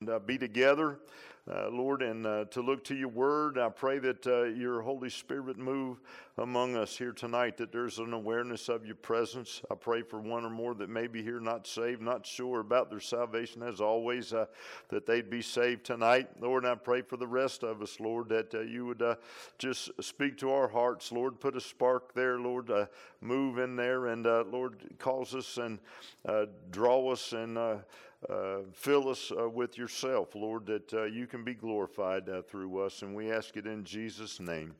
be together, Lord, and to look to your word. I pray that your Holy Spirit move among us here tonight, that there's an awareness of your presence. I pray for one or more that may be here not saved, not sure about their salvation as always, that they'd be saved tonight. Lord, and I pray for the rest of us, Lord, that you would just speak to our hearts, Lord. Put a spark there, Lord. Move in there and, Lord, cause us and draw us and fill us with yourself, Lord, that you can be glorified through us. And we ask it in Jesus' name.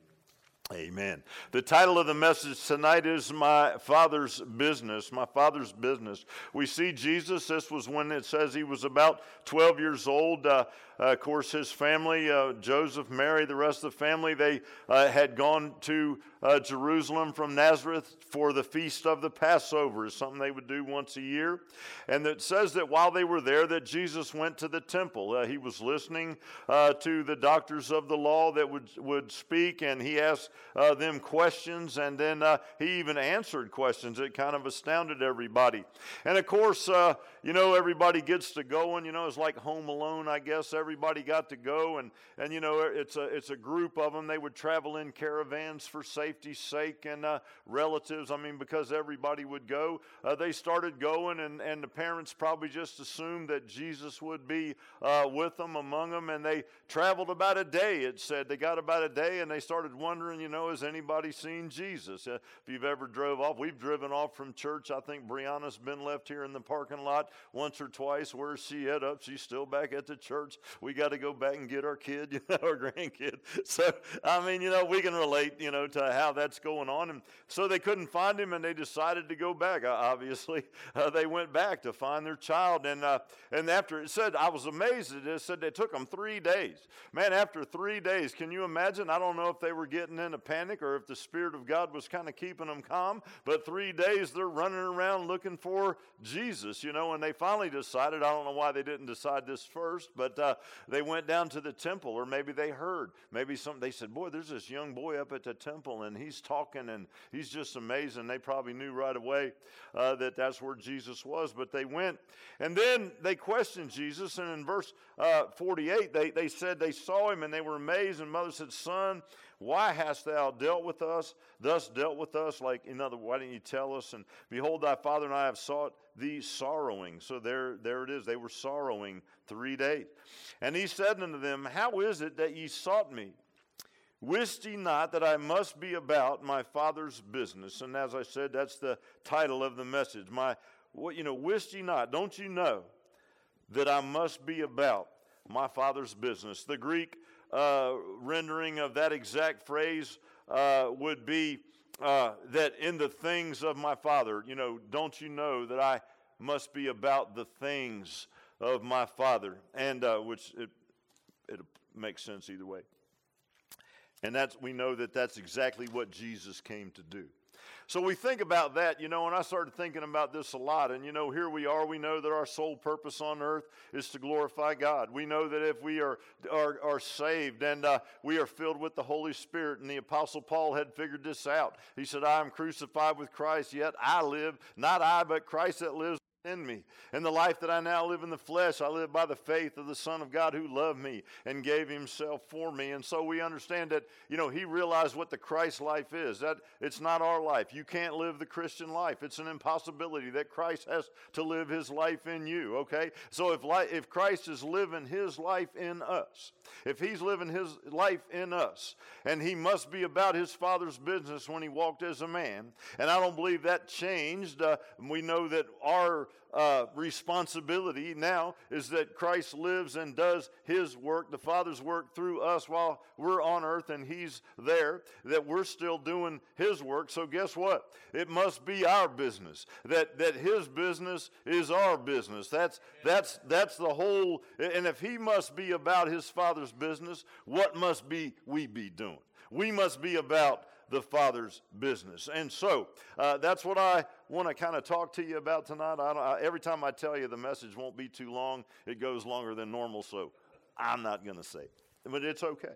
Amen. The title of the message tonight is My Father's Business. My Father's Business. We see Jesus. This was when it says he was about 12 years old. Of course, his family, Joseph, Mary, the rest of the family, they had gone to Jerusalem from Nazareth for the feast of the Passover. It's something they would do once a year. And it says that while they were there, that Jesus went to the temple. He was listening to the doctors of the law that would speak, and he asked them questions, and then he even answered questions. It kind of astounded everybody. And of course, everybody gets to going. It's like Home Alone, I guess. Everybody got to go, and it's a group of them. They would travel in caravans for safety's sake, and relatives. Because everybody would go. They started going, and the parents probably just assumed that Jesus would be with them, among them, and they traveled about a day. It said they got about a day, and they started wondering, has anybody seen Jesus? If you've ever drove off, we've driven off from church. I think Brianna's been left here in the parking lot once or twice. Where's she at? Up, she's still back at the church. We got to go back and get our kid, our grandkid. So, we can relate, to how that's going on. And so they couldn't find him, and they decided to go back. Obviously, they went back to find their child. And after, it said, I was amazed. It said they took them 3 days. Man, after 3 days, can you imagine? I don't know if they were getting in a panic or if the Spirit of God was kind of keeping them calm, but 3 days they're running around looking for Jesus, and they finally decided, I don't know why they didn't decide this first, but they went down to the temple, or maybe they heard, they said, boy, there's this young boy up at the temple, and he's talking, and he's just amazing. They probably knew right away that that's where Jesus was, but they went, and then they questioned Jesus, and in verse 48, they said they saw him, and they were amazed, and mother said, Son, why hast thou thus dealt with us? Like, in other words, why didn't you tell us? And behold, thy father and I have sought thee sorrowing. So there it is. They were sorrowing 3 days. And he said unto them, How is it that ye sought me? Wist ye not that I must be about my Father's business? And as I said, that's the title of the message. Wist ye not? Don't you know that I must be about my Father's business? The Greek rendering of that exact phrase would be that in the things of my Father, don't you know that I must be about the things of my Father? And which it makes sense either way. And we know that that's exactly what Jesus came to do. So we think about that, and I started thinking about this a lot. And, here we are. We know that our sole purpose on earth is to glorify God. We know that if we are saved and we are filled with the Holy Spirit, and the Apostle Paul had figured this out. He said, I am crucified with Christ, yet I live, not I, but Christ that lives in me. And the life that I now live in the flesh, I live by the faith of the Son of God who loved me and gave himself for me. And so we understand that, he realized what the Christ life is, that it's not our life. You can't live the Christian life. It's an impossibility that Christ has to live his life in you, okay? So if Christ is living his life in us, if he's living his life in us, and he must be about his Father's business when he walked as a man, and I don't believe that changed. We know that our responsibility now is that Christ lives and does his work, the Father's work through us while we're on earth and he's there, that we're still doing his work. So guess what? It must be our business. That his business is our business. That's the whole. And if he must be about his Father's business, what must we be doing? We must be about the Father's business. And so that's what I want to kind of talk to you about tonight. Every time I tell you the message won't be too long, it goes longer than normal, so I'm not going to say it. But it's okay.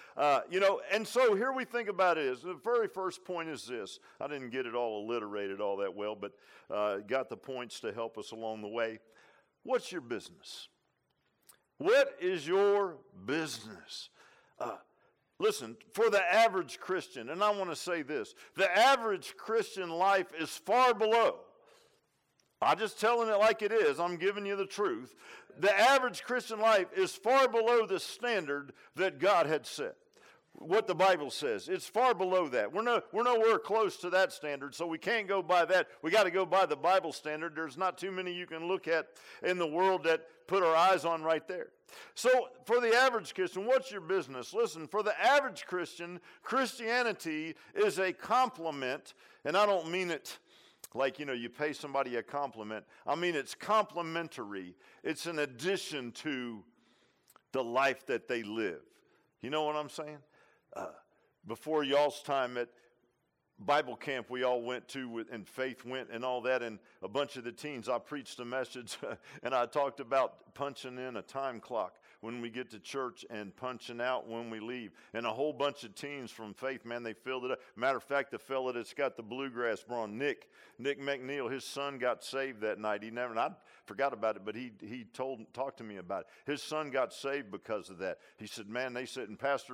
And so here we think about it is, the very first point is this. I didn't get it all alliterated all that well, but got the points to help us along the way. What's your business? What is your business? Listen, for the average Christian, and I want to say this, the average Christian life is far below. I'm just telling it like it is. I'm giving you the truth. The average Christian life is far below the standard that God had set. What the Bible says. It's far below that. We're nowhere close to that standard, so we can't go by that. We got to go by the Bible standard. There's not too many you can look at in the world that put our eyes on right there. So for the average Christian, what's your business? Listen, for the average Christian, Christianity is a compliment, and I don't mean it like, you pay somebody a compliment. I mean it's complimentary. It's an addition to the life that they live. You know what I'm saying? Before y'all's time at Bible camp we all went to, and Faith went and all that, and a bunch of the teens, I preached a message and I talked about punching in a time clock when we get to church and punching out when we leave. And a whole bunch of teens from Faith, man, they filled it up. Matter of fact, the fella that's got the bluegrass bra, Nick McNeil, his son got saved that night. And I forgot about it, but he talked to me about it. His son got saved because of that. He said, man, they said, and Pastor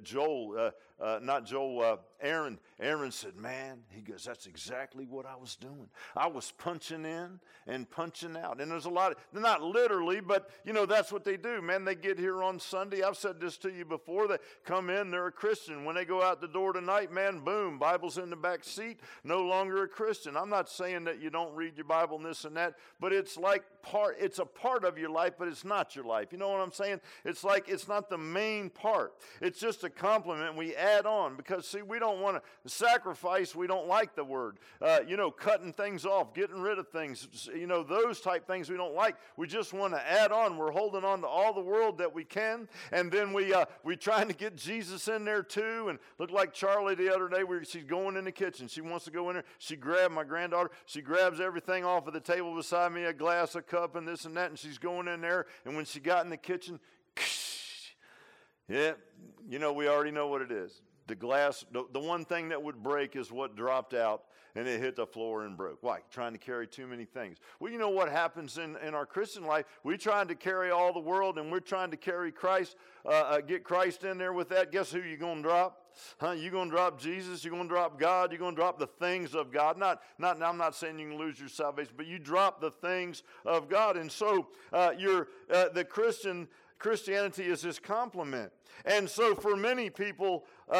Aaron said, man, he goes, that's exactly what I was doing. I was punching in and punching out. And there's a lot of, not literally, but that's what they do, man. They get here on Sunday. I've said this to you before. They come in, they're a Christian. When they go out the door tonight, man, boom, Bible's in the back seat, no longer a Christian. I'm not saying that you don't read your Bible and this and that, but it's like it's a part of your life, but it's not your life. You know what I'm saying? It's like it's not the main part. It's just a compliment we add on because, see, we don't want to sacrifice. We don't like the word. Cutting things off, getting rid of things, those type things we don't like. We just want to add on. We're holding on to all the world that we can, and then we trying to get Jesus in there too. And looked like Charlie the other day where she's going in the kitchen. She wants to go in there. She grabbed my granddaughter. She grabs everything off of the table beside me, a glass, a cup, and this and that, and she's going in there. And when she got in the kitchen, yeah, we already know what it is. The glass, the one thing that would break is what dropped out, and it hit the floor and broke. Why? Trying to carry too many things. Well, you know what happens in our Christian life? We're trying to carry all the world, and we're trying to carry Christ, get Christ in there with that. Guess who you're going to drop? You're going to drop Jesus. You're going to drop God. You're going to drop the things of God. I'm not saying you can lose your salvation, but you drop the things of God. And so the Christianity is his complement. And so for many people,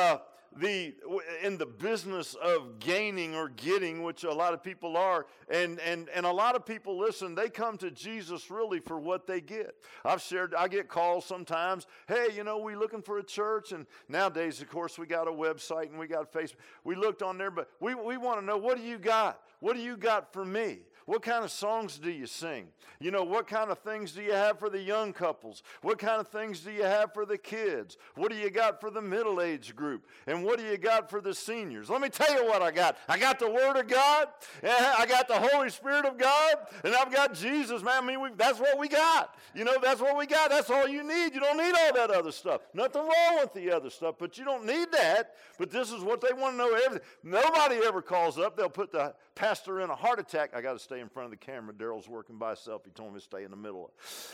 in the business of gaining or getting, which a lot of people are, and a lot of people, listen, they come to Jesus really for what they get. I get calls sometimes, hey, we looking for a church, and nowadays, of course, we got a website and we got Facebook. We looked on there, but we want to know, what do you got? What do you got for me? What kind of songs do you sing? What kind of things do you have for the young couples? What kind of things do you have for the kids? What do you got for the middle-aged group? And what do you got for the seniors? Let me tell you what I got. I got the Word of God. I got the Holy Spirit of God. And I've got Jesus, man. That's what we got. That's what we got. That's all you need. You don't need all that other stuff. Nothing wrong with the other stuff, but you don't need that. But this is what they want to know. Everything. Nobody ever calls up. They'll put the pastor in a heart attack. I got to stay in front of the camera. Daryl's working by himself. He told me to stay in the middle.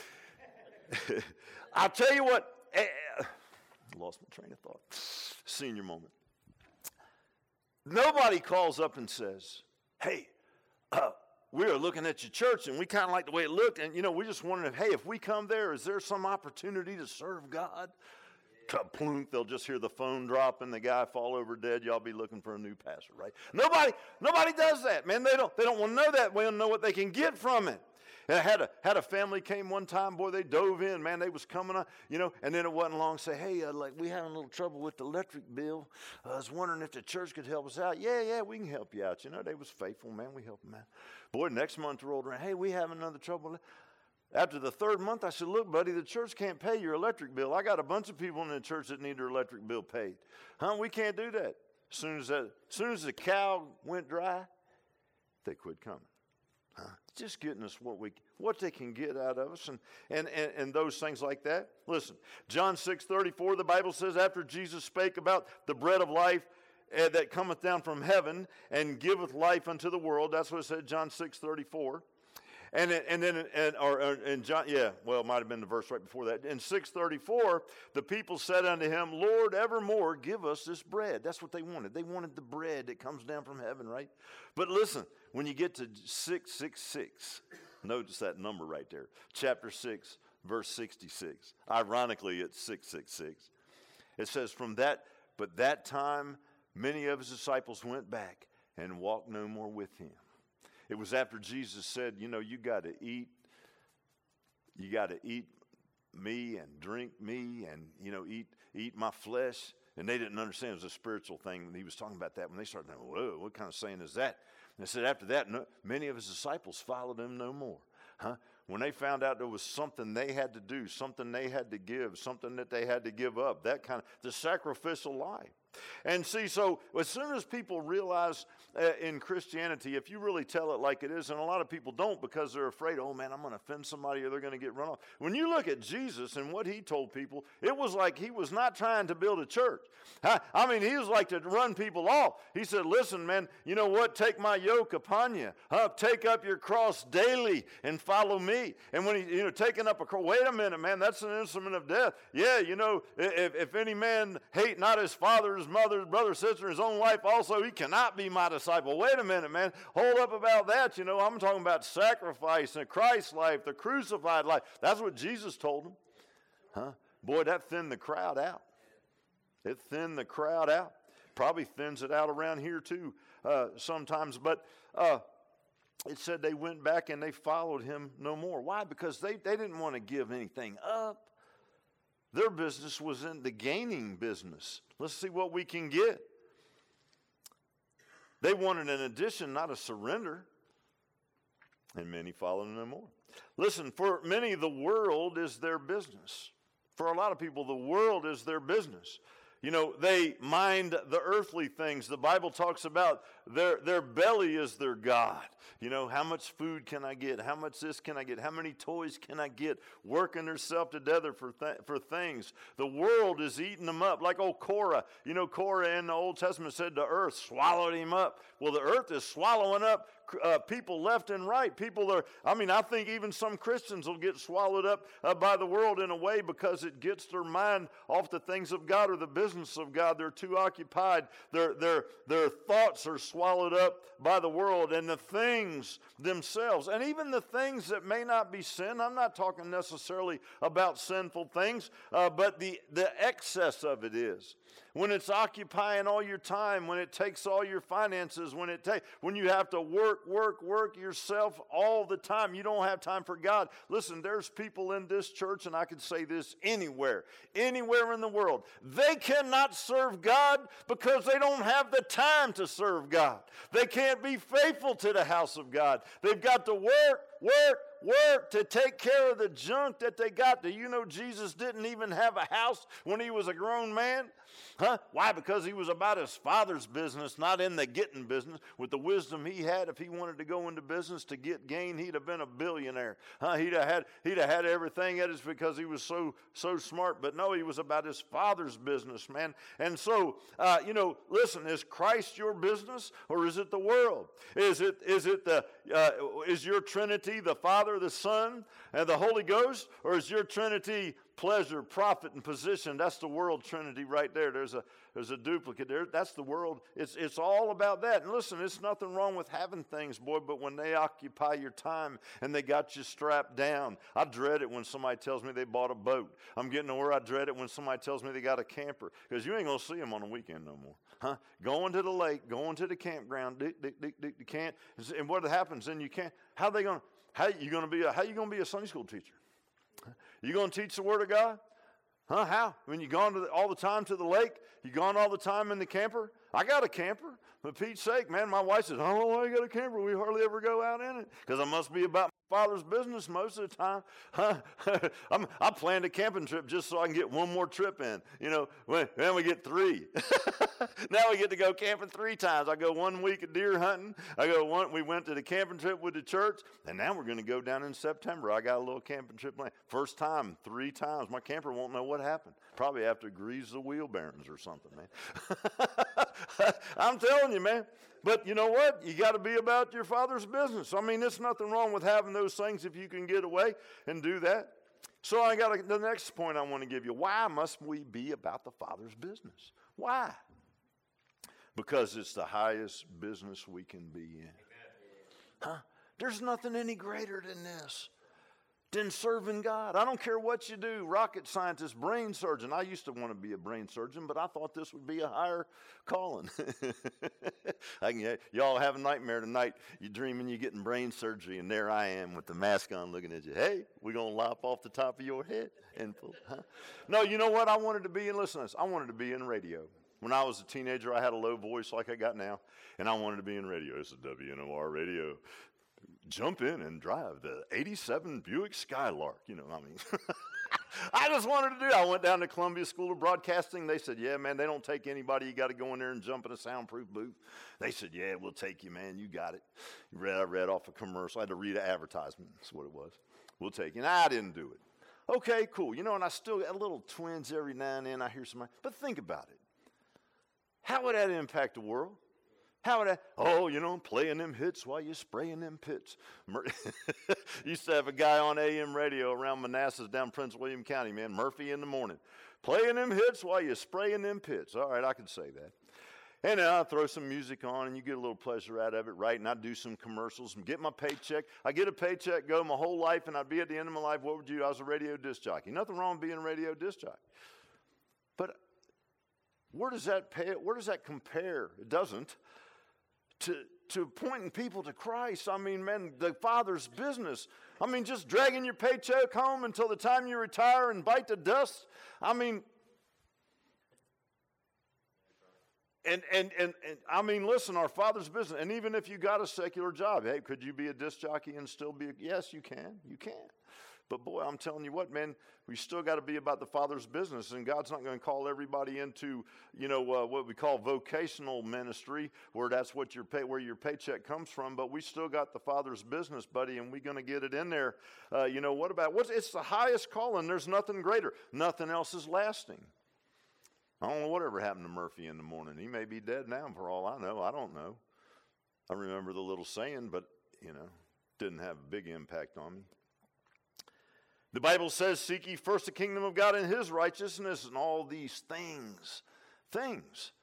I'll tell you what. Lost my train of thought. Senior moment. Nobody calls up and says, hey, we are looking at your church and we kind of like the way it looked. And, we just wondering, hey, if we come there, is there some opportunity to serve God? Plunk, they'll just hear the phone drop and the guy fall over dead. Y'all be looking for a new pastor, right? Nobody does that, man. They don't want to know that. They don't know what they can get from it. And I had a family came one time, boy, they dove in, man, they was coming on, and then it wasn't long, say, hey, we having a little trouble with the electric bill. I was wondering if the church could help us out. Yeah, we can help you out. They was faithful, man, we helped them out. Boy, next month rolled around, hey, we having another trouble. After the third month, I said, look, buddy, the church can't pay your electric bill. I got a bunch of people in the church that need their electric bill paid. We can't do that. As soon as the cow went dry, they quit coming. Just getting us what they can get out of us and those things like that. Listen, John 6:34, the Bible says, after Jesus spake about the bread of life that cometh down from heaven and giveth life unto the world. That's what it said, John 6:34. In John, it might have been the verse right before that. In 6:34, the people said unto him, Lord, evermore give us this bread. That's what they wanted. They wanted the bread that comes down from heaven, right? But listen, when you get to 666, notice that number right there. Chapter 6, verse 66. Ironically, it's 666. It says, but that time many of his disciples went back and walked no more with him. It was after Jesus said, you got to eat me and drink me and, eat my flesh. And they didn't understand it was a spiritual thing when he was talking about that. When they started thinking, whoa, what kind of saying is that? And they said after that, many of his disciples followed him no more. When they found out there was something they had to do, something they had to give, something that they had to give up, the sacrificial life. And see, so as soon as people realize in Christianity, if you really tell it like it is, and a lot of people don't because they're afraid, oh man, I'm going to offend somebody or they're going to get run off. When you look at Jesus and what he told people, it was like he was not trying to build a church. He was like to run people off. He said, listen, man, you know what? Take my yoke upon you. Take up your cross daily and follow me. And when he, taking up a cross, wait a minute, man, that's an instrument of death. Yeah, if any man hate not his father, his mother, his brother, sister, his own wife also, he cannot be my disciple. Wait a minute, man. Hold up about that. I'm talking about sacrifice and Christ's life, the crucified life. That's what Jesus told them. Boy, that thinned the crowd out. It thinned the crowd out. Probably thins it out around here too sometimes. But it said they went back and they followed him no more. Why? Because they didn't want to give anything up. Their business was in the gaining business. Let's see what we can get. They wanted an addition, not a surrender. And many followed him no more. Listen, for many, the world is their business. For a lot of people, the world is their business. They mind the earthly things. The Bible talks about their belly is their God. How much food can I get? How much this can I get? How many toys can I get? Working themselves together for things. The world is eating them up. Like old Korah. Korah in the Old Testament said the earth swallowed him up. Well, the earth is swallowing up people left and right. I think even some Christians will get swallowed up by the world in a way because it gets their mind off the things of God or the business of God. They're too occupied. Their thoughts are swallowed up by the world and the things themselves. And even the things that may not be sin. I'm not talking necessarily about sinful things, but the excess of it is. When it's occupying all your time, when it takes all your finances, when you have to work yourself all the time, you don't have time for God. Listen, there's people in this church, and I could say this anywhere in the world. They cannot serve God because they don't have the time to serve God. They can't be faithful to the house of God. They've got to work to take care of the junk that they got. Do you know Jesus didn't even have a house when he was a grown man? Why? Because he was about his Father's business, not in the getting business. With the wisdom he had, if he wanted to go into business to get gain, he'd have been a billionaire. He'd have had everything. That is because he was so smart. But no, he was about his Father's business, man. And so, listen, is Christ your business or is it the world? Is your Trinity the Father, the Son, and the Holy Ghost, or is your Trinity pleasure, profit, and position? That's the world Trinity right there. There's a duplicate there. That's the world. It's all about that. And listen, it's nothing wrong with having things, boy, but when they occupy your time and they got you strapped down. I dread it when somebody tells me they bought a boat. I'm getting to where I dread it when somebody tells me they got a camper, because you ain't going to see them on the weekend no more. Going to the lake, going to the campground, you can't. And what happens then? You can't. How you going to be a Sunday school teacher? You going to teach the Word of God? How? When you gone all the time to the lake? You gone all the time in the camper? I got a camper. For Pete's sake, man, my wife says, I don't know why you got a camper. We hardly ever go out in it. Because I must be about my Father's business most of the time. I planned a camping trip just so I can get one more trip in. Then we get 3. Now we get to go camping 3 times. I go 1 week of deer hunting. We went to the camping trip with the church. And now we're going to go down in September. I got a little camping trip planned. First time, 3 times. My camper won't know what happened. Probably have to grease the wheel bearings or something, man. I'm telling you, man. But you know what? You got to be about your Father's business. I mean, there's nothing wrong with having those things if you can get away and do that. So the next point I want to give you. Why must we be about the Father's business? Why? Because it's the highest business we can be in. Huh? There's nothing any greater than this, than serving God. I don't care what you do, rocket scientist, brain surgeon. I used to want to be a brain surgeon, but I thought this would be a higher calling. Y'all have a nightmare tonight. You're dreaming you're getting brain surgery, and there I am with the mask on looking at you. Hey, we're going to lop off the top of your head. No, you know what I wanted to be in? Listen to this. I wanted to be in radio. When I was a teenager, I had a low voice like I got now, and I wanted to be in radio. This is WNOR radio. Jump in and drive the 87 Buick Skylark. I just wanted to do it. I went down to Columbia School of Broadcasting. They said, yeah, man, they don't take anybody. You got to go in there and jump in a soundproof booth. They said, yeah, we'll take you, man. You got it. I read off a commercial. I had to read an advertisement. That's what it was. We'll take you. And I didn't do it. Okay, cool. And I still got little twins every now and then. I hear somebody. But think about it. How would that impact the world? How would that, playing them hits while you're spraying them pits. Used to have a guy on AM radio around Manassas down Prince William County, man, Murphy in the morning. Playing them hits while you're spraying them pits. All right, I can say that. And then I throw some music on and you get a little pleasure out of it, right? And I do some commercials and get my paycheck. I get a paycheck, go my whole life, and I'd be at the end of my life, what would you do? I was a radio disc jockey. Nothing wrong with being a radio disc jockey. But where does that compare? It doesn't. To pointing people to Christ. I mean, man, the Father's business. I mean, just dragging your paycheck home until the time you retire and bite the dust. I mean, and I mean, listen, our Father's business. And even if you got a secular job, hey, could you be a disc jockey and still be? Yes, you can. You can. But boy, I'm telling you what, man, we still got to be about the Father's business, and God's not going to call everybody into, what we call vocational ministry, where that's what where your paycheck comes from. But we still got the Father's business, buddy, and we're going to get it in there. It's the highest calling. There's nothing greater. Nothing else is lasting. I don't know whatever happened to Murphy in the morning. He may be dead now, for all I know. I don't know. I remember the little saying, but didn't have a big impact on me. The Bible says, seek ye first the kingdom of God and his righteousness, and all these things,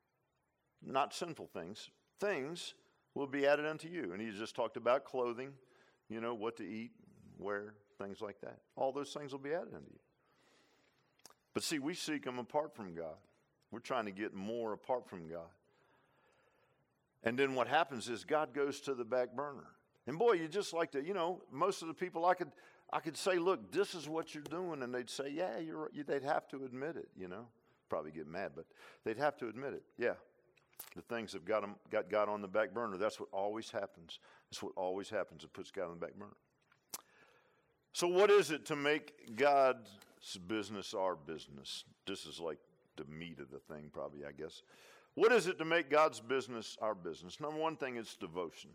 not sinful things will be added unto you. And he just talked about clothing, what to eat, wear, things like that. All those things will be added unto you. But see, we seek them apart from God. We're trying to get more apart from God. And then what happens is God goes to the back burner. And boy, you just like to, most of the people I could say, look, this is what you're doing. And they'd say, yeah, they'd have to admit it, Probably get mad, but they'd have to admit it. Yeah, the things have got God on the back burner. That's what always happens. That's what always happens. It puts God on the back burner. So what is it to make God's business our business? This is like the meat of the thing, probably, I guess. What is it to make God's business our business? Number one thing is devotion.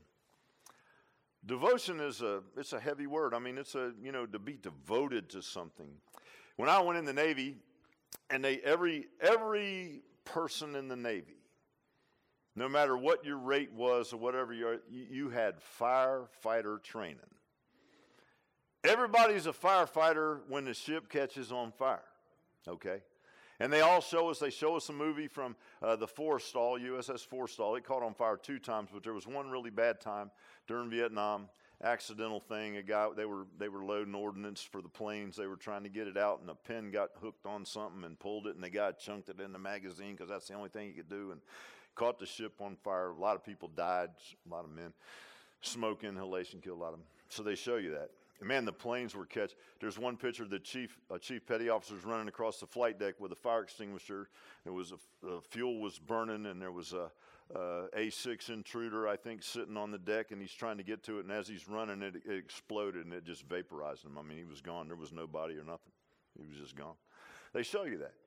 Devotion it's a heavy word. I mean, to be devoted to something. When I went in the Navy, and every person in the Navy, no matter what your rate was or whatever you had firefighter training. Everybody's a firefighter when the ship catches on fire, okay? And they show us a movie from the Forrestal, USS Forrestal. It caught on fire 2 times, but there was one really bad time during Vietnam, accidental thing. They were loading ordnance for the planes. They were trying to get it out, and a pin got hooked on something and pulled it, and the guy chunked it in the magazine because that's the only thing he could do, and caught the ship on fire. A lot of people died, a lot of men. Smoke inhalation killed a lot of them. So they show you that. And man, the planes were catch. There's one picture of the chief petty officers running across the flight deck with a fire extinguisher. Fuel was burning, and there was a A6 intruder, I think, sitting on the deck, and he's trying to get to it. And as he's running, it exploded, and it just vaporized him. I mean, he was gone. There was no body or nothing. He was just gone. They show you that.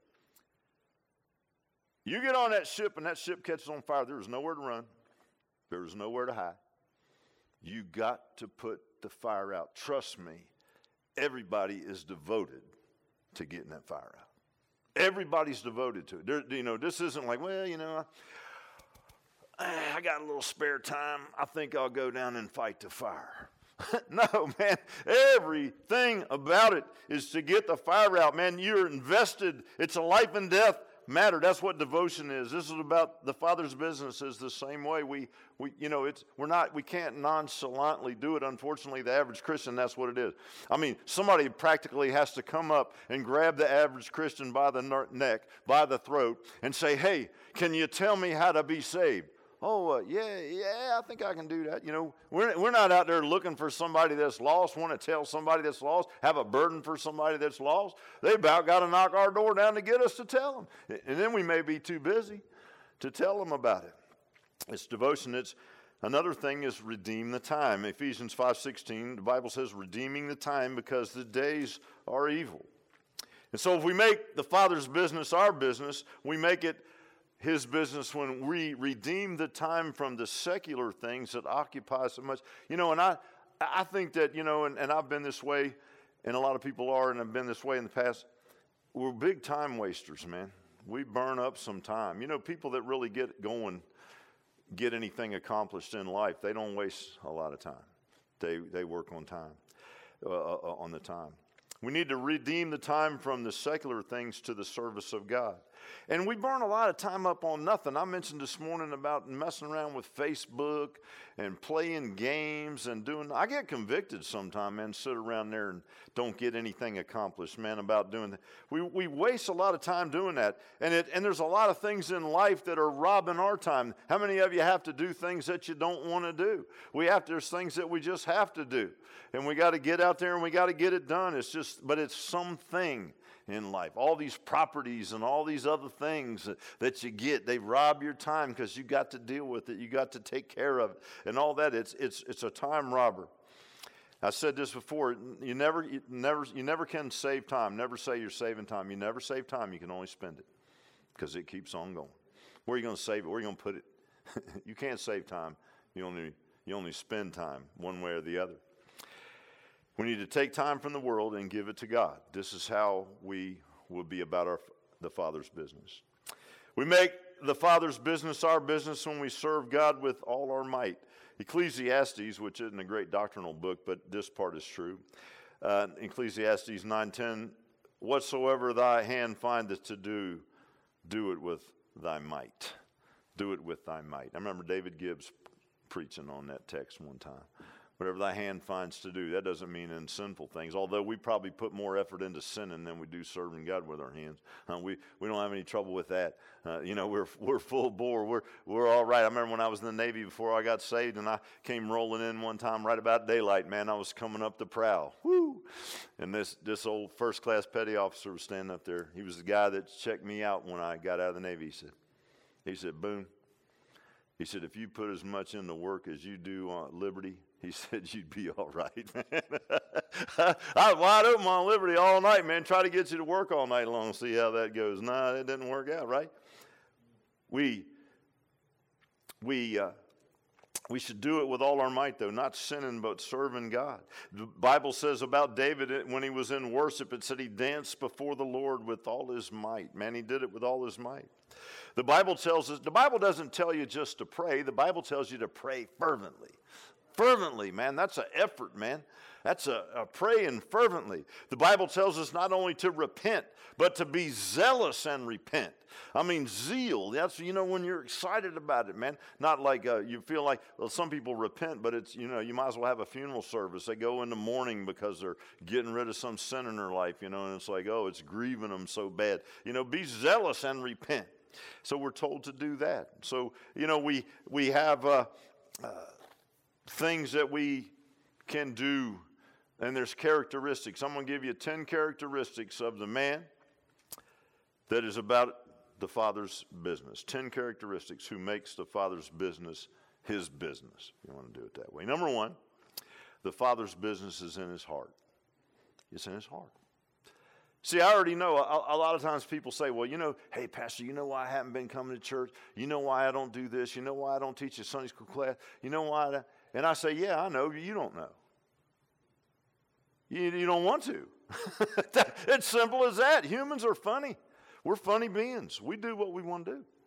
You get on that ship, and that ship catches on fire. There was nowhere to run. There was nowhere to hide. You got to put the fire out. Trust me, everybody is devoted to getting that fire out. Everybody's devoted to it. This isn't like, I got a little spare time. I think I'll go down and fight the fire. No, man. Everything about it is to get the fire out, man. You're invested. It's a life and death matter. That's what devotion is. This is about the Father's business. Is the same way. We can't nonchalantly do it. Unfortunately, the average Christian, that's what it is. I mean, somebody practically has to come up and grab the average Christian by the neck, by the throat, and say, "Hey, can you tell me how to be saved?" Oh, yeah, I think I can do that. We're not out there looking for somebody that's lost, want to tell somebody that's lost, have a burden for somebody that's lost. They about got to knock our door down to get us to tell them. And then we may be too busy to tell them about it. It's devotion. Another thing is redeem the time. Ephesians 5:16, the Bible says redeeming the time because the days are evil. And so if we make the Father's business our business, we make it His business when we redeem the time from the secular things that occupy so much. And I think that, and I've been this way, and a lot of people are, and have been this way in the past. We're big time wasters, man. We burn up some time. People that really get going, get anything accomplished in life, they don't waste a lot of time. They work on time, on the time. We need to redeem the time from the secular things to the service of God. And we burn a lot of time up on nothing. I mentioned this morning about messing around with Facebook and playing games and I get convicted sometimes, man, sit around there and don't get anything accomplished, man, about doing that. We waste a lot of time doing that. And there's a lot of things in life that are robbing our time. How many of you have to do things that you don't want to do? There's things that we just have to do. And we got to get out there and we got to get it done. But it's something in life. All these properties and all these other things that you get, they rob your time because you got to deal with it. You got to take care of it and all that. It's a time robber. I said this before. You never can save time. Never say you're saving time. You never save time. You can only spend it because it keeps on going. Where are you going to save it? Where are you going to put it? You can't save time. You only spend time one way or the other. We need to take time from the world and give it to God. This is how we will be about the Father's business. We make the Father's business our business when we serve God with all our might. Ecclesiastes, which isn't a great doctrinal book, but this part is true. Ecclesiastes 9:10, whatsoever thy hand findeth to do, do it with thy might. Do it with thy might. I remember David Gibbs preaching on that text one time. Whatever thy hand finds to do. That doesn't mean in sinful things, although we probably put more effort into sinning than we do serving God with our hands. We don't have any trouble with that. We're full bore. We're all right. I remember when I was in the Navy before I got saved, and I came rolling in one time right about daylight. Man, I was coming up the prow. Woo! And this old first-class petty officer was standing up there. He was the guy that checked me out when I got out of the Navy. He said, Boone, he said, if you put as much into work as you do on Liberty, he said, you'd be all right, man. I was wide open on Liberty all night, man. Try to get you to work all night long, see how that goes. Nah, it didn't work out, right? We should do it with all our might, though, not sinning, but serving God. The Bible says about David, when he was in worship, it said he danced before the Lord with all his might. Man, he did it with all his might. The Bible tells us, the Bible doesn't tell you just to pray. The Bible tells you to pray fervently. Fervently, man, that's an effort, man. That's a praying fervently. The Bible tells us not only to repent, but to be zealous and repent. I mean, zeal, that's, when you're excited about it, man. Not like you feel like, well, some people repent, but it's, you might as well have a funeral service. They go into mourning because they're getting rid of some sin in their life, and it's like, oh, it's grieving them so bad. Be zealous and repent. So we're told to do that. So, we have things that we can do, and there's characteristics. I'm going to give you 10 characteristics of the man that is about the Father's business. 10 characteristics who makes the Father's business his business. You want to do it that way. Number one, the Father's business is in his heart. It's in his heart. See, I already know, a lot of times people say, well, hey, Pastor, you know why I haven't been coming to church? You know why I don't do this? You know why I don't teach a Sunday school class? You know why? And I say, yeah, I know. You don't know. You don't want to. It's simple as that. Humans are funny. We're funny beings. We do what we want to do.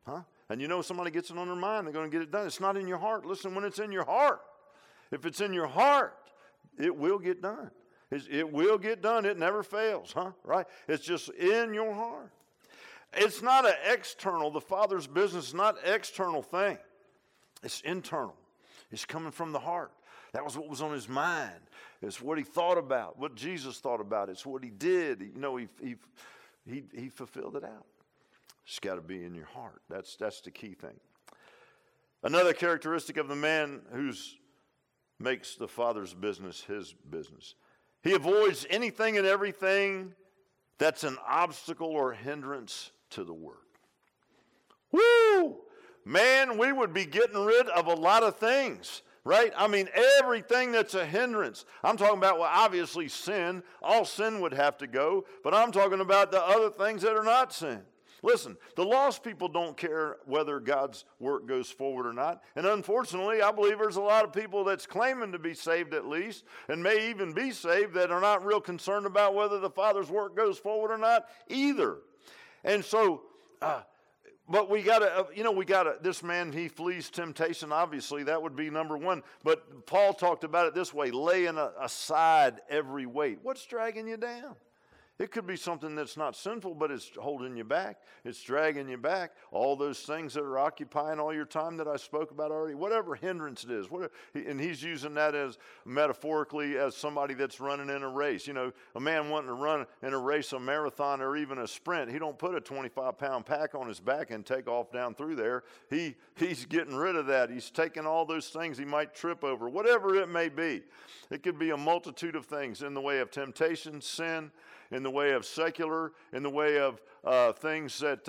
Huh? And you know somebody gets it on their mind, they're going to get it done. It's not in your heart. Listen, when it's in your heart, if it's in your heart, it will get done. It will get done. It never fails, huh? Right? It's just in your heart. It's not an external. The Father's business is not an external thing. It's internal. It's coming from the heart. That was what was on his mind. It's what he thought about, what Jesus thought about. It's what he did. You know, he fulfilled it out. It's got to be in your heart. That's the key thing. Another characteristic of the man who makes the Father's business his business. He avoids anything and everything that's an obstacle or hindrance to the work. Woo! Man, we would be getting rid of a lot of things, right? I mean, everything that's a hindrance. I'm talking about, well, obviously sin. All sin would have to go, but I'm talking about the other things that are not sin. Listen, the lost people don't care whether God's work goes forward or not. And unfortunately, I believe there's a lot of people that's claiming to be saved at least, and may even be saved, that are not real concerned about whether the Father's work goes forward or not either. And so, but we got to, this man, he flees temptation, obviously. That would be number one. But Paul talked about it this way, laying aside every weight. What's dragging you down? It could be something that's not sinful, but it's holding you back. It's dragging you back. All those things that are occupying all your time that I spoke about already, whatever hindrance it is. And he's using that as metaphorically as somebody that's running in a race. You know, a man wanting to run in a race, a marathon, or even a sprint, he don't put a 25-pound pack on his back and take off down through there. He's getting rid of that. He's taking all those things he might trip over, whatever it may be. It could be a multitude of things in the way of temptation, sin, in the way of secular, in the way of things that,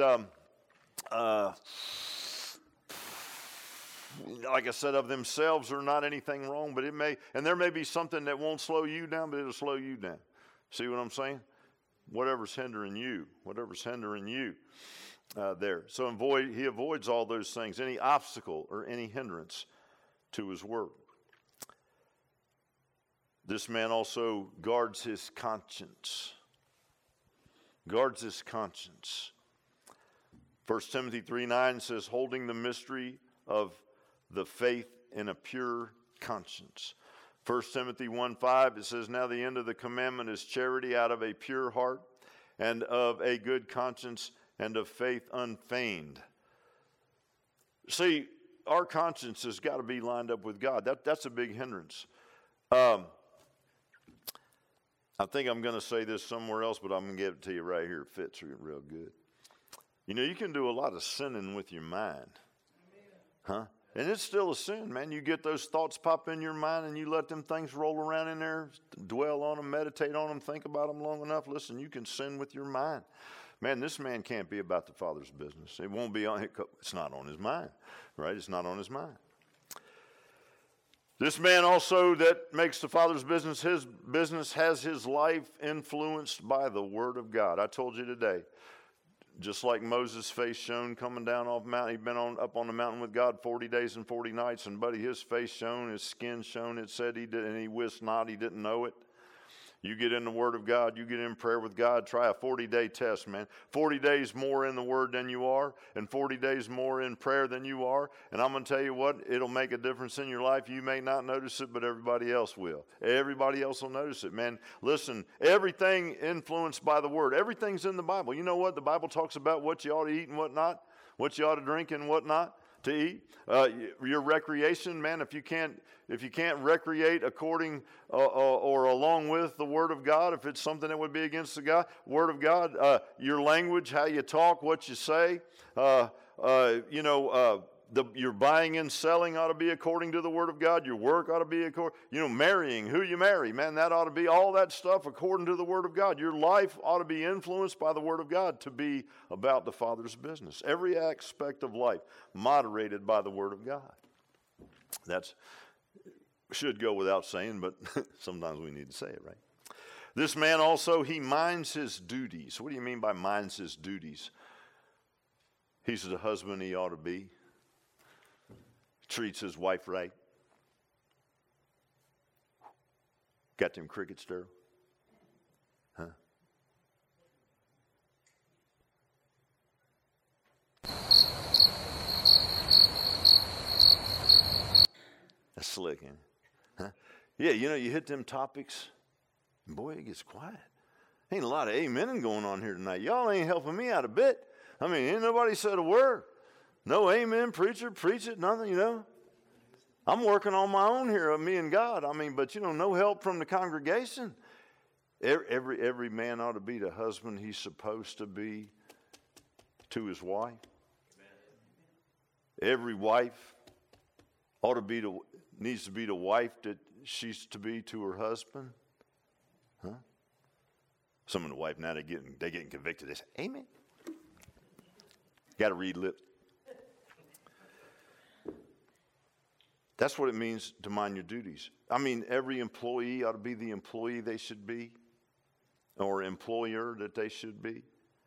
like I said, of themselves are not anything wrong, but there may be something that won't slow you down, but it'll slow you down. See what I'm saying? Whatever's hindering you there. So he avoids all those things, any obstacle or any hindrance to his work. This man also guards his conscience. Guards his conscience. 1 Timothy 3:9 says, holding the mystery of the faith in a pure conscience. 1 Timothy 1:5, it says, now the end of the commandment is charity out of a pure heart and of a good conscience and of faith unfeigned. See, our conscience has got to be lined up with God. That's a big hindrance. I think I'm going to say this somewhere else, but I'm going to give it to you right here. It fits real good. You know, you can do a lot of sinning with your mind. Huh? And it's still a sin, man. You get those thoughts pop in your mind and you let them things roll around in there, dwell on them, meditate on them, think about them long enough. Listen, you can sin with your mind. Man, this man can't be about the Father's business. It won't be on, it's not on his mind, right? It's not on his mind. This man also that makes the Father's business his business has his life influenced by the Word of God. I told you today, just like Moses' face shone coming down off the mountain, he'd been up on the mountain with God 40 days and 40 nights, and buddy, his face shone, his skin shone. It said he did, and he wist not, he didn't know it. You get in the Word of God, you get in prayer with God, try a 40-day test, man. 40 days more in the Word than you are, and 40 days more in prayer than you are. And I'm going to tell you what, it'll make a difference in your life. You may not notice it, but everybody else will. Everybody else will notice it, man. Listen, everything influenced by the Word. Everything's in the Bible. You know what? The Bible talks about what you ought to eat and what not, what you ought to drink and what not to eat. Your recreation, man, if you can't recreate according or along with the Word of God, if it's something that would be against the Word of God, your language, how you talk, what you say, your buying and selling ought to be according to the Word of God. Your work ought to be marrying, who you marry, man, that ought to be all that stuff according to the Word of God. Your life ought to be influenced by the Word of God to be about the Father's business. Every aspect of life moderated by the Word of God. That should go without saying, but sometimes we need to say it, right? This man also, he minds his duties. What do you mean by minds his duties? He's the husband he ought to be. Treats his wife right. Got them crickets, Daryl? Huh? slick, ain't it? Huh? Yeah, you hit them topics, and boy, it gets quiet. Ain't a lot of amening going on here tonight. Y'all ain't helping me out a bit. I mean, ain't nobody said a word. No amen, preacher, preach it, nothing, I'm working on my own here, me and God. I mean, but no help from the congregation. Every man ought to be the husband he's supposed to be to his wife. Every wife needs to be the wife that she's to be to her husband. Huh? Some of the wife now they're getting convicted. They say, amen. Got to read lips. That's what it means to mind your duties. I mean, every employee ought to be the employee they should be, or employer that they should be.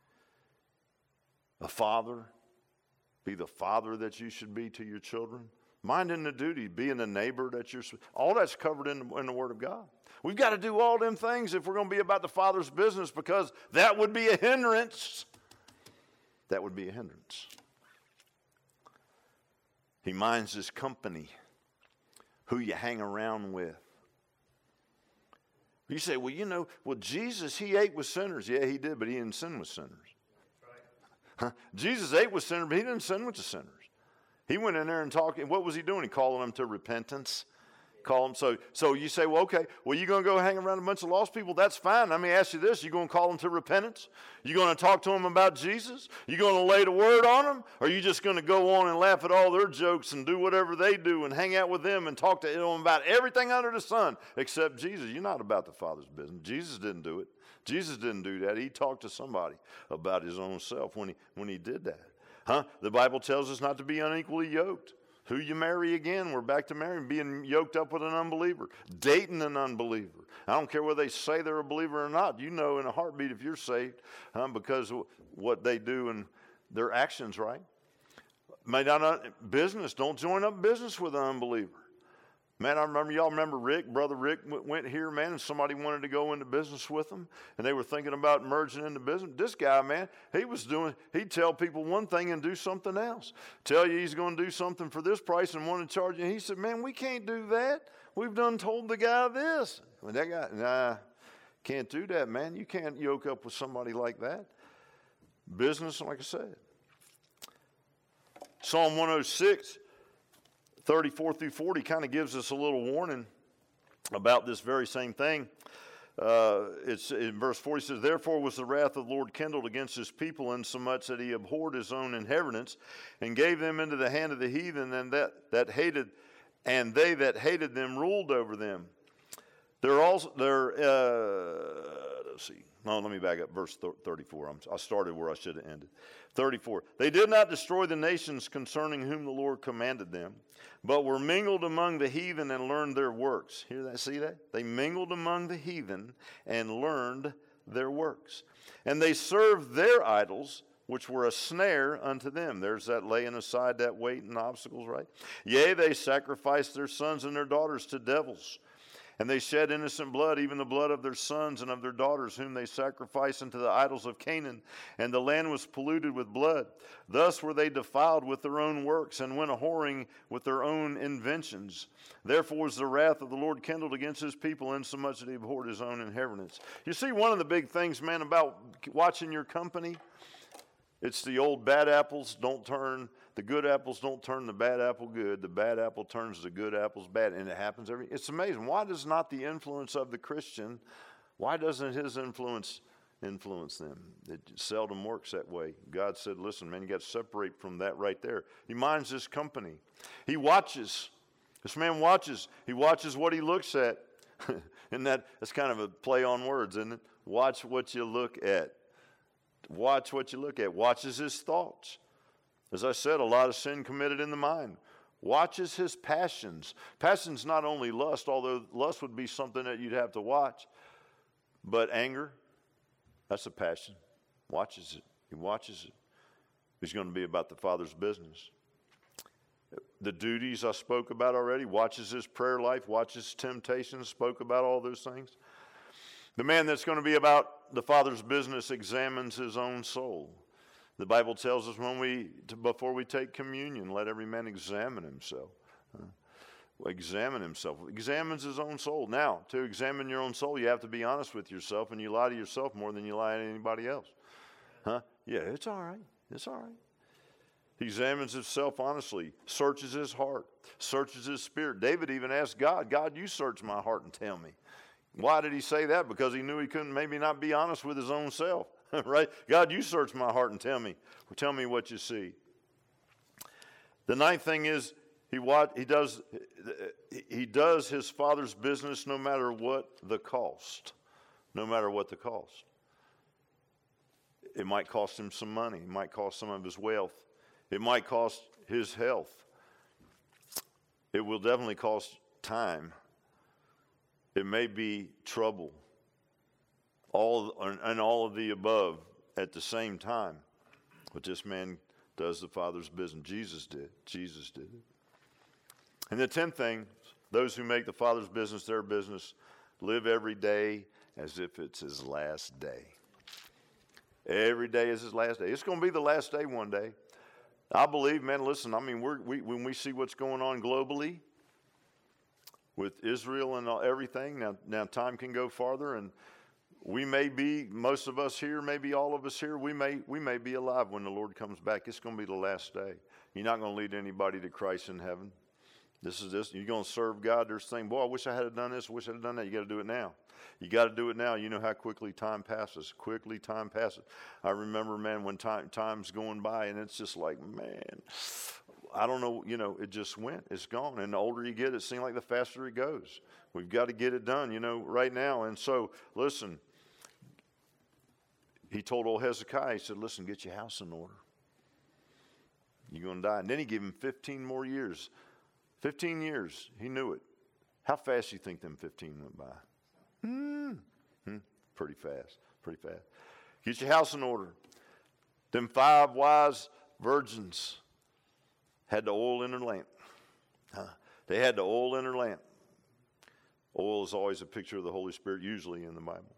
A father, be the father that you should be to your children. Minding the duty, being the neighbor that you're. All that's covered in the Word of God. We've got to do all them things if we're going to be about the Father's business, because that would be a hindrance. That would be a hindrance. He minds his company, who you hang around with. You say, well, Jesus, he ate with sinners. Yeah, he did, but he didn't sin with sinners. Huh? Jesus ate with sinners, but he didn't sin with the sinners. He went in there and talked, and what was he doing? He calling them to repentance. So you say, well, okay, you going to go hang around a bunch of lost people? That's fine. Let me ask you this. You going to call them to repentance? You going to talk to them about Jesus? You going to lay the word on them? Or are you just going to go on and laugh at all their jokes and do whatever they do and hang out with them and talk to them about everything under the sun except Jesus? You're not about the Father's business. Jesus didn't do it. Jesus didn't do that. He talked to somebody about his own self when he did that. Huh? The Bible tells us not to be unequally yoked. Who you marry again, we're back to marrying, being yoked up with an unbeliever, dating an unbeliever. I don't care whether they say they're a believer or not. You know in a heartbeat if you're saved because of what they do and their actions, right? Business, don't join up business with an unbeliever. Man, y'all remember Rick? Brother Rick went here, man, and somebody wanted to go into business with him, and they were thinking about merging into business. This guy, man, he'd tell people one thing and do something else. Tell you he's going to do something for this price and want to charge you. And he said, man, we can't do that. We've done told the guy this. And that guy, nah, can't do that, man. You can't yoke up with somebody like that. Business, like I said. Psalm 106. 34 through 40 kind of gives us a little warning about this very same thing. It's in verse 40 says, therefore was the wrath of the Lord kindled against his people, insomuch that he abhorred his own inheritance and gave them into the hand of the heathen, and they that hated them ruled over them. Let's see. No, let me back up. Verse 34. I started where I should have ended. 34. They did not destroy the nations concerning whom the Lord commanded them, but were mingled among the heathen and learned their works. Hear that? See that? They mingled among the heathen and learned their works. And they served their idols, which were a snare unto them. There's that laying aside that weight and obstacles, right? Yea, they sacrificed their sons and their daughters to devils. And they shed innocent blood, even the blood of their sons and of their daughters, whom they sacrificed unto the idols of Canaan. And the land was polluted with blood. Thus were they defiled with their own works, and went a-whoring with their own inventions. Therefore was the wrath of the Lord kindled against his people, insomuch that he abhorred his own inheritance. You see, one of the big things, man, about watching your company, it's the old bad apples don't turn, the good apples don't turn the bad apple good. The bad apple turns the good apples bad. And it happens it's amazing. Why does not the influence of the Christian, why doesn't his influence them? It seldom works that way. God said, listen, man, you got to separate from that right there. He minds his company. He watches. This man watches. He watches what he looks at. And that's kind of a play on words, isn't it? Watch what you look at. Watch what you look at. Watches his thoughts. As I said, a lot of sin committed in the mind. Watches his passions. Passion's not only lust, although lust would be something that you'd have to watch, but anger, that's a passion. Watches it. He watches it. He's going to be about the Father's business. The duties I spoke about already. Watches his prayer life. Watches temptations. Spoke about all those things. The man that's going to be about the Father's business examines his own soul. The Bible tells us before we take communion, let every man examine himself. examine himself. Examines his own soul. Now, to examine your own soul, you have to be honest with yourself, and you lie to yourself more than you lie to anybody else. Huh? Yeah, it's all right. It's all right. He examines himself honestly, searches his heart, searches his spirit. David even asked God, God, you search my heart and tell me. Why did he say that? Because he knew he couldn't maybe not be honest with his own self, right? God, you search my heart and tell me what you see. The ninth thing is he does his Father's business no matter what the cost. No matter what the cost. It might cost him some money. It might cost some of his wealth. It might cost his health. It will definitely cost time. It may be trouble. All of the above at the same time. But this man does the Father's business. Jesus did. Jesus did it. And the 10th thing, those who make the Father's business their business live every day as if it's his last day. Every day is his last day. It's going to be the last day one day. I believe, man, listen, I mean, when we see what's going on globally with Israel and everything, now time can go farther, and we may be, most of us here, maybe all of us here, we may be alive when the Lord comes back. It's going to be the last day. You're not going to lead anybody to Christ in heaven. You're going to serve God. There's things, boy, I wish I had done this, I wish I had done that. You got to do it now. You got to do it now. You know how quickly time passes. Quickly time passes. I remember, man, when time's going by, and it's just like, man, I don't know, it just went. It's gone. And the older you get, it seems like the faster it goes. We've got to get it done, right now. And so, listen, he told old Hezekiah, he said, listen, get your house in order. You're going to die. And then he gave him 15 more years. 15 years. He knew it. How fast do you think them 15 went by? Pretty fast. Pretty fast. Get your house in order. Them 5 wise virgins had the oil in their lamp. They had the oil in their lamp. Oil is always a picture of the Holy Spirit, usually in the Bible.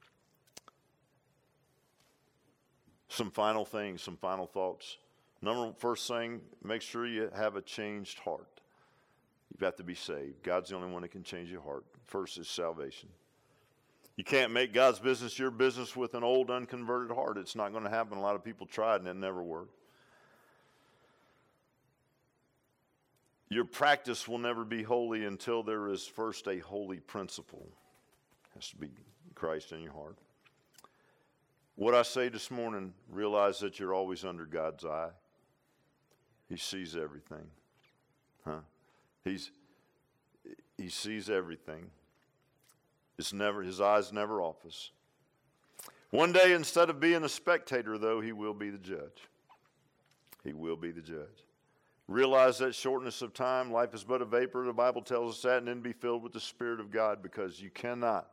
Some final things, some final thoughts. First thing, make sure you have a changed heart. You've got to be saved. God's the only one that can change your heart. First is salvation. You can't make God's business your business with an old, unconverted heart. It's not going to happen. A lot of people tried and it never worked. Your practice will never be holy until there is first a holy principle. It has to be Christ in your heart. What I say this morning, realize that you're always under God's eye. He sees everything. He sees everything. His eyes never off us. One day, instead of being a spectator, though, he will be the judge. He will be the judge. Realize that shortness of time, life is but a vapor, the Bible tells us that, and then be filled with the Spirit of God, because you cannot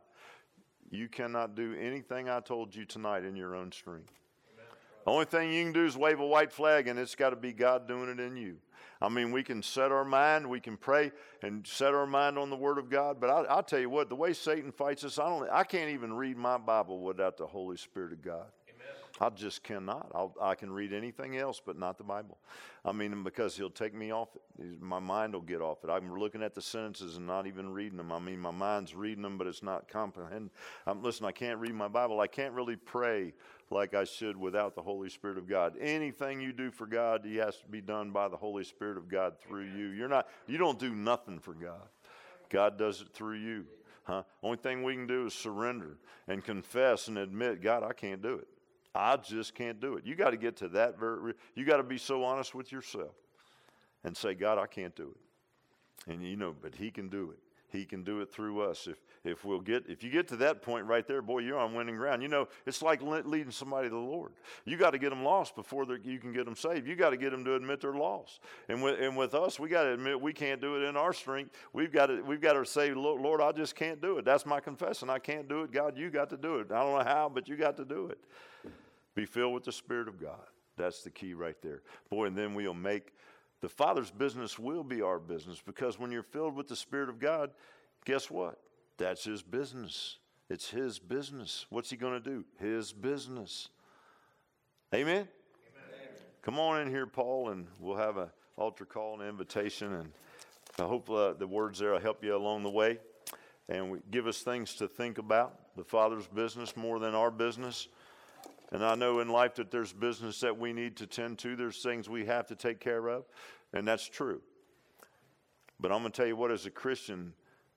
do anything I told you tonight in your own strength. The only thing you can do is wave a white flag, and it's got to be God doing it in you. I mean, we can set our mind, we can pray and set our mind on the Word of God, but I'll tell you what, the way Satan fights us, I can't even read my Bible without the Holy Spirit of God. I just cannot. I can read anything else, but not the Bible. I mean, because he'll take me off it. My mind will get off it. I'm looking at the sentences and not even reading them. I mean, my mind's reading them, but it's not comprehending. Listen, I can't read my Bible. I can't really pray like I should without the Holy Spirit of God. Anything you do for God, it has to be done by the Holy Spirit of God through you. You don't do nothing for God. God does it through you. Only thing we can do is surrender and confess and admit, God, I can't do it. I just can't do it. You got to get to that you got to be so honest with yourself and say, God, I can't do it. And but he can do it. He can do it through us. If you get to that point right there, boy, you're on winning ground. It's like leading somebody to the Lord. You got to get them lost before you can get them saved. You got to get them to admit they're lost. And with us, we got to admit we can't do it in our strength. We've got to say, Lord, I just can't do it. That's my confession. I can't do it. God, you got to do it. I don't know how, but you got to do it. Be filled with the Spirit of God. That's the key right there. Boy, and then we'll make the Father's business will be our business, because when you're filled with the Spirit of God, guess what? That's his business. It's his business. What's he going to do? His business. Amen? Amen? Come on in here, Paul, and we'll have an altar call and invitation, and I hope the words there will help you along the way and give us things to think about, the Father's business more than our business. And I know in life that there's business that we need to tend to. There's things we have to take care of, and that's true. But I'm going to tell you what, as a Christian,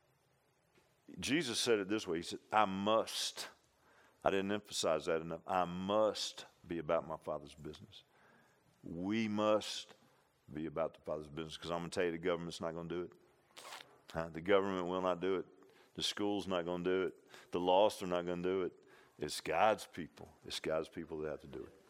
Jesus said it this way. He said, I must. I didn't emphasize that enough. I must be about my Father's business. We must be about the Father's business, because I'm going to tell you the government's not going to do it. The government will not do it. The school's not going to do it. The lost are not going to do it. It's God's people. It's God's people that have to do it.